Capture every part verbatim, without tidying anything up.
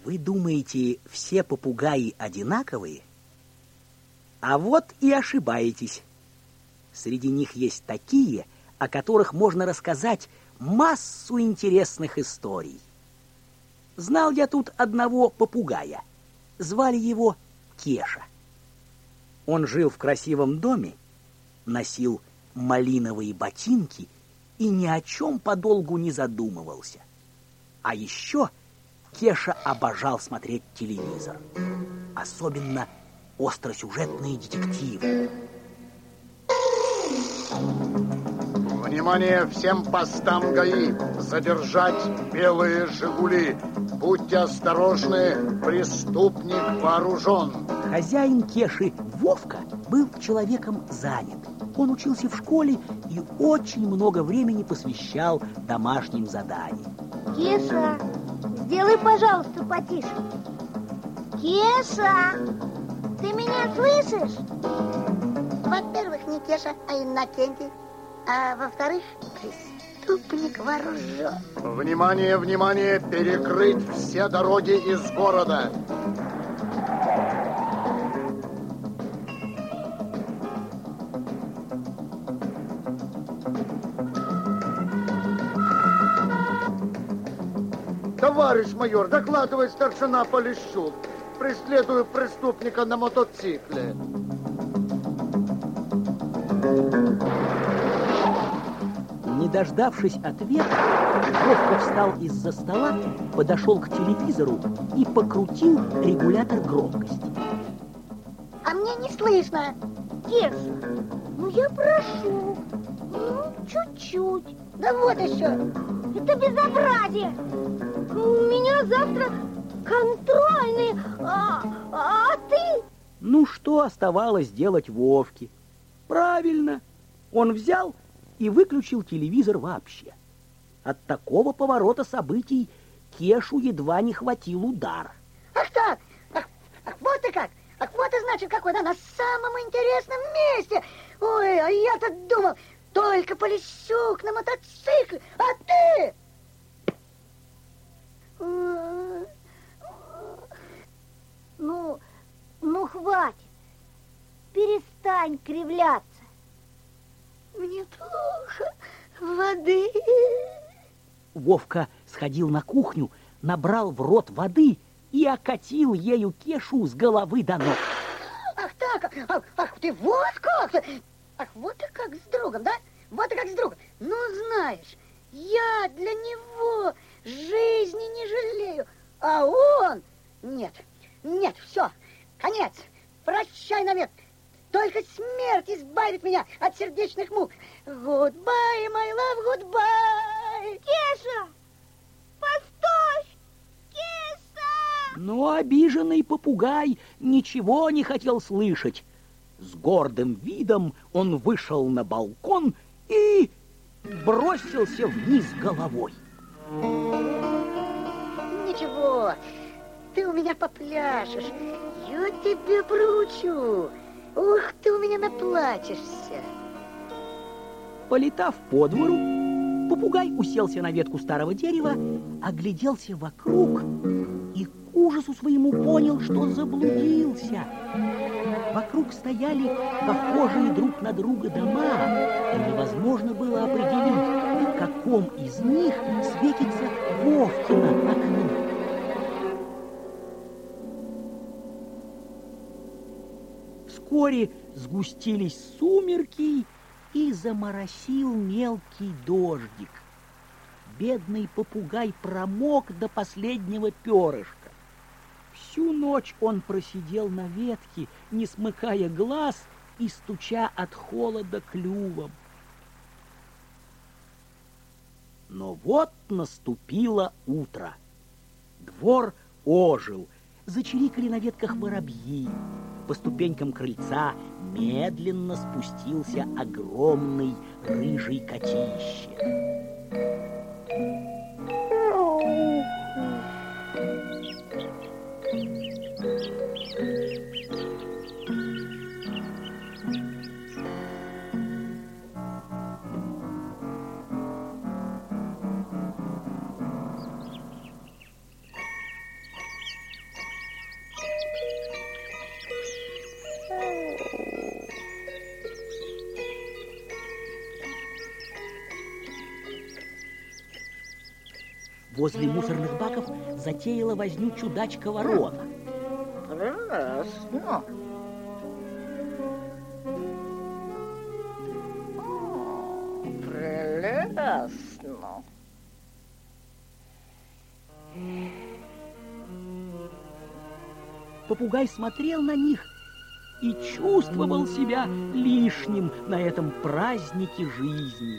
Вы думаете, все попугаи одинаковые? А вот и ошибаетесь. Среди них есть такие, о которых можно рассказать массу интересных историй. Знал я тут одного попугая. Звали его Кеша. Он жил в красивом доме, носил малиновые ботинки и ни о чем подолгу не задумывался. А еще Кеша обожал смотреть телевизор, особенно остросюжетные детективы. Внимание всем постам ГАИ! Задержать белые «Жигули». Будьте осторожны, преступник вооружен. Хозяин Кеши, Вовка, был человеком занят. Он учился в школе и очень много времени посвящал домашним заданиям. Кеша, сделай, пожалуйста, потише. Кеша, ты меня слышишь? Во-первых, не Кеша, а Иннокентий. А во-вторых, преступник вооружен. Внимание, внимание, перекрыть все дороги из города. Товарищ майор, докладывает старшина Полищук. Преследую преступника на мотоцикле. Не дождавшись ответа, Вовка встал из-за стола, подошел к телевизору и покрутил регулятор громкости. А мне не слышно. Кеша, ну я прошу, ну чуть-чуть. Да вот еще. Это безобразие. У меня завтра контрольный, а, а ты? Ну, что оставалось делать Вовке? Правильно, он взял и выключил телевизор вообще. От такого поворота событий Кешу едва не хватил удар. Ах так, ах, ах вот и как. Ах вот и значит, какой, да, на самом интересном месте. Ой, а я-то думал, только Полищук на мотоцикле, а ты... Ну, ну хватит. Перестань кривляться. Мне тоже воды. Вовка сходил на кухню, набрал в рот воды и окатил ею Кешу с головы до ног. Ах так, ах, ах ты вот как! Ах, вот и как с другом, да? Вот и как с другом. Ну, знаешь, я для него жизни не жалею, а он... Нет, нет, все, конец, прощай навек. Только смерть избавит меня от сердечных мук. Goodbye, my love, goodbye. Кеша, постой! Кеша! Но обиженный попугай ничего не хотел слышать. С гордым видом он вышел на балкон и бросился вниз головой. Ничего, ты у меня попляшешь. Я тебе поручу. Ух, ты у меня наплачешься. Полетав по двору, попугай уселся на ветку старого дерева, огляделся вокруг и к ужасу своему понял, что заблудился. Вокруг стояли похожие друг на друга дома, и невозможно было определить, в каком из них светится Вовкино окно. Вскоре сгустились сумерки, и заморосил мелкий дождик. Бедный попугай промок до последнего перышка. Всю ночь он просидел на ветке, не смыкая глаз и стуча от холода клювом. Но вот наступило утро. Двор ожил, зачирикали на ветках воробьи. По ступенькам крыльца медленно спустился огромный рыжий котище. Возле мусорных баков затеяла возню чудачка-ворона. Прекрасно. Прелестно. Попугай смотрел на них и чувствовал себя лишним на этом празднике жизни.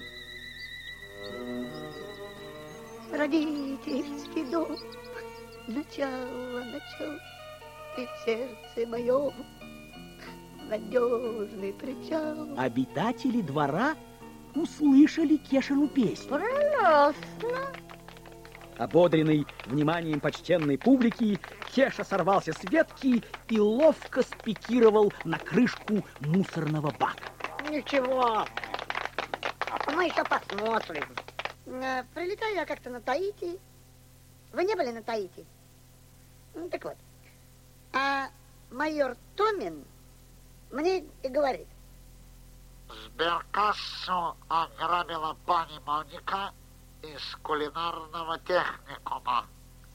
Родительский дом, начало, начало, и в сердце моем надежный причал. Обитатели двора услышали Кешину песню. Прелестно. Ободренный вниманием почтенной публики, Кеша сорвался с ветки и ловко спикировал на крышку мусорного бака. Ничего, мы еще посмотрим. Э, Прилетаю я как-то на Таити. Вы не были на Таити? Ну, так вот. А майор Томин мне и говорит. Сберкассу ограбила пани Моника из кулинарного техникума.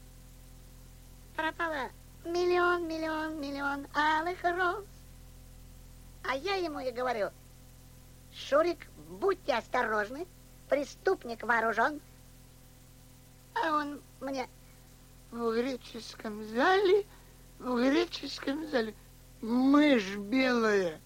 Пропало миллион, миллион, миллион алых роз. А я ему и говорю: Шурик, будьте осторожны, преступник вооружен. А он мне: в греческом зале, в греческом зале мышь белая.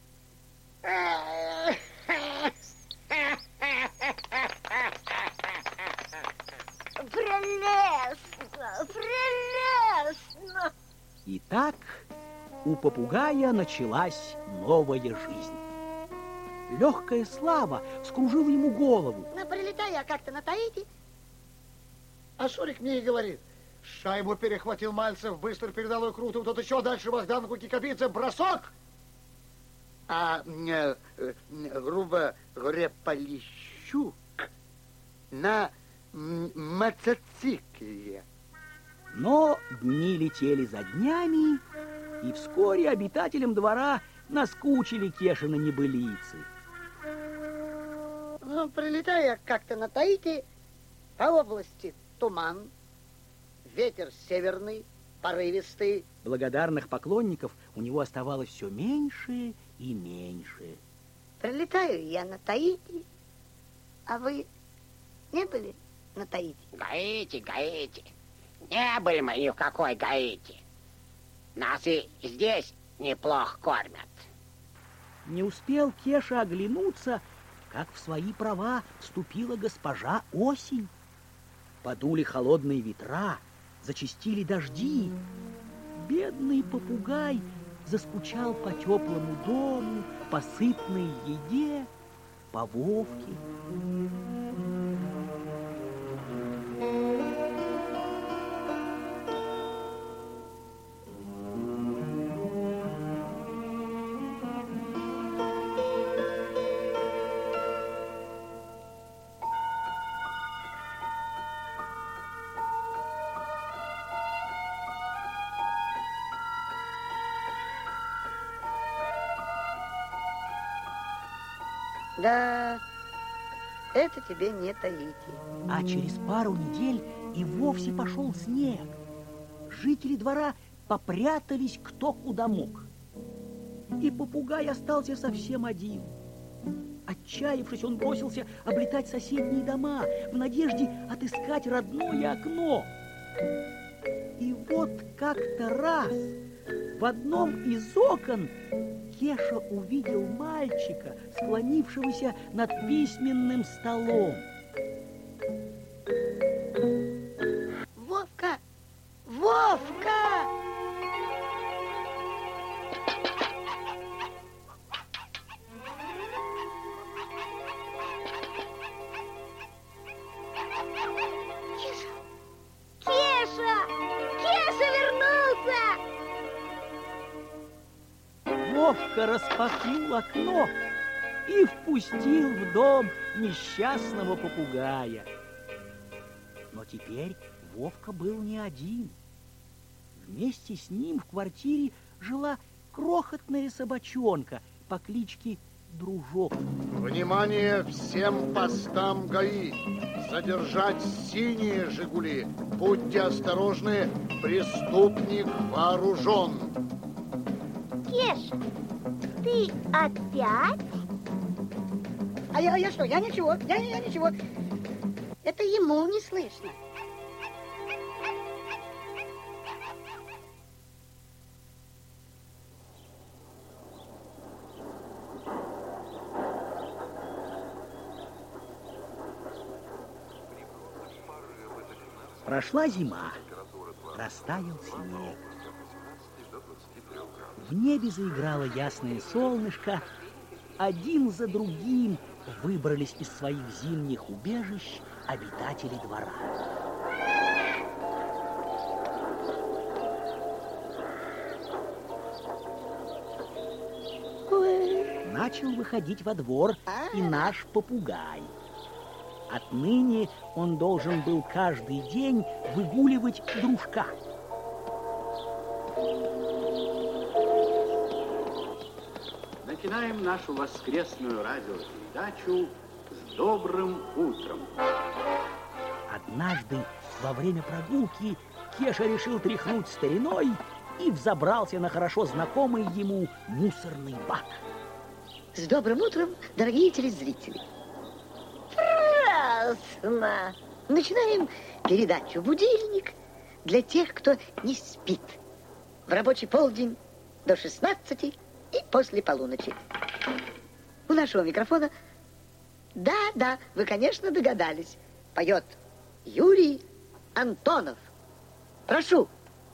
Прелестно, прелестно. И так у попугая началась новая жизнь. Легкая слава вскружила ему голову. Ну, прилетаю я как-то на Таити. А Шурик мне и говорит: шайбу перехватил Мальцев, быстро передал ее Крутову, тот еще дальше Богдану Кикабидзе, бросок! А, э, э, грубо говоря, Полищук на м, мотоцикле. Но дни летели за днями, и вскоре обитателям двора наскучили Кешины небылицы. Ну, прилетаю я как-то на Таити, по области туман, ветер северный, порывистый. Благодарных поклонников у него оставалось все меньше и меньше. Прилетаю я на Таити, а вы не были на Таити? Гаити, Гаити. Не были мы ни в какой Гаити. Нас и здесь неплохо кормят. Не успел Кеша оглянуться, как в свои права вступила госпожа Осень. Подули холодные ветра, зачастили дожди. Бедный попугай заскучал по теплому дому, по сытной еде, по Вовке. Да, это тебе не Таити. А через пару недель и вовсе пошел снег. Жители двора попрятались кто куда мог. И попугай остался совсем один. Отчаявшись, он бросился облетать соседние дома в надежде отыскать родное окно. И вот как-то раз в одном из окон Кеша увидел мальчика, склонившегося над письменным столом. Вовка! Вовка! Кеша! Кеша вернулся! Вовка распахнул окно и впустил в дом несчастного попугая. Но теперь Вовка был не один. Вместе с ним в квартире жила крохотная собачонка по кличке дружок. Внимание всем постам ГАИ! Задержать синие «Жигули». Будьте осторожны, преступник вооружен. Кеша, ты опять? А я, я что? Я ничего, я, я ничего. Это ему не слышно. Прошла зима, растаял снег. В небе заиграло ясное солнышко. Один за другим выбрались из своих зимних убежищ обитатели двора. Начал выходить во двор и наш попугай. Отныне он должен был каждый день выгуливать дружка. Начинаем нашу воскресную радиопередачу с добрым утром. Однажды во время прогулки Кеша решил тряхнуть стариной и взобрался на хорошо знакомый ему мусорный бак. С добрым утром, дорогие телезрители. Прекрасно. Начинаем передачу «Будильник» для тех, кто не спит. В рабочий полдень до шестнадцати и после полуночи. У нашего микрофона, да-да, вы, конечно, догадались, поет Юрий Антонов. Прошу.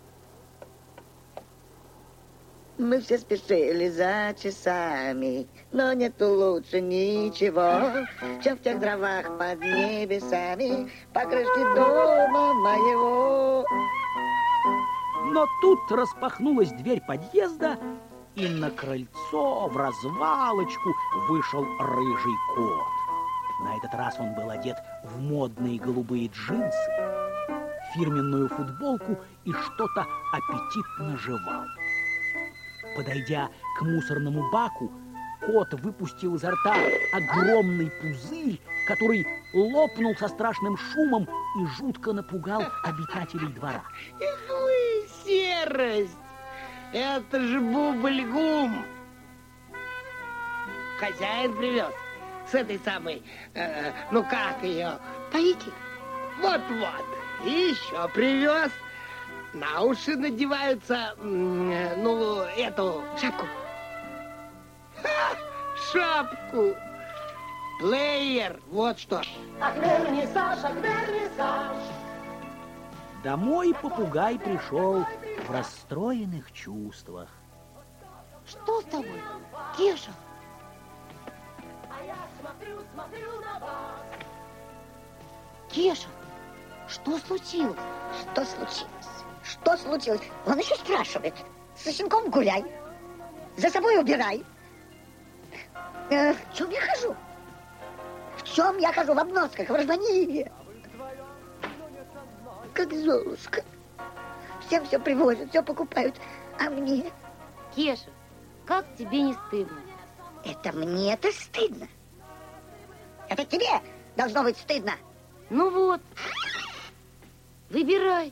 Мы все спешили за часами, но нету лучше ничего, чем в тех дровах под небесами по крышке дома моего. Но тут распахнулась дверь подъезда, и на крыльцо в развалочку вышел рыжий кот. На этот раз он был одет в модные голубые джинсы, фирменную футболку и что-то аппетитно жевал. Подойдя к мусорному баку, кот выпустил изо рта огромный пузырь, который лопнул со страшным шумом и жутко напугал обитателей двора. Эх вы, серость! Это же бубль-гум! Хозяин привез с этой самой, э, ну как ее? Таити. Вот-вот. И еще привез. На уши надеваются, ну, эту... Шапку. Ха, шапку. Плеер, вот что. Ах, вернисаж, ах, вернисаж. Домой попугай пришел в расстроенных чувствах. Что с тобой, Кеша? А я смотрю, смотрю на вас. Кеша, что случилось? Что случилось? Что случилось? Он еще спрашивает. Со щенком гуляй. За собой убирай. Э, в чем я хожу? В чем я хожу? В обносках, в рванине. Как Золушка. Всем все привозят, все покупают. А мне? Кеша, как тебе не стыдно? Это мне-то стыдно. Это тебе должно быть стыдно. Ну вот, выбирай.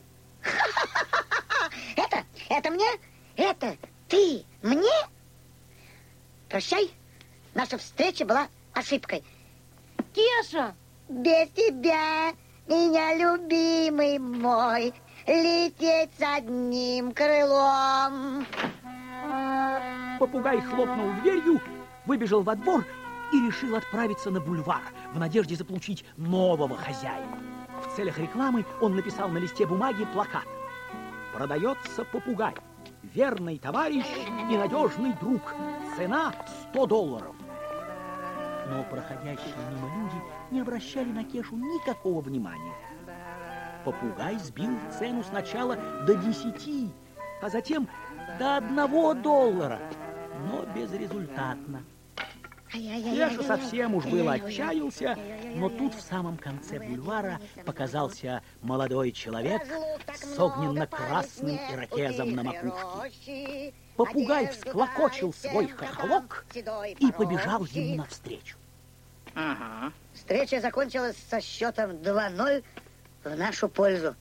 Это, это мне? Это ты мне? Прощай, наша встреча была ошибкой. Кеша! Без тебя, меня любимый мой, лететь с одним крылом. Попугай хлопнул дверью, выбежал во двор и решил отправиться на бульвар в надежде заполучить нового хозяина. В целях рекламы он написал на листе бумаги плакат: «Продается попугай, верный товарищ и надежный друг. Цена сто долларов». Но проходящие мимо люди не обращали на Кешу никакого внимания. Попугай сбил цену сначала до десяти, а затем до одного доллара, но безрезультатно. Кеша совсем уж было отчаялся, но тут в самом конце бульвара показался молодой человек с огненно-красным ирокезом на макушке. Попугай всклокочил свой хохолок и побежал ему навстречу. Ага. Встреча закончилась со счетом два ноль в нашу пользу.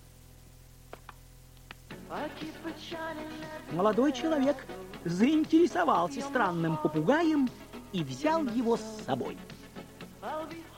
Молодой человек заинтересовался странным попугаем и взял его с собой.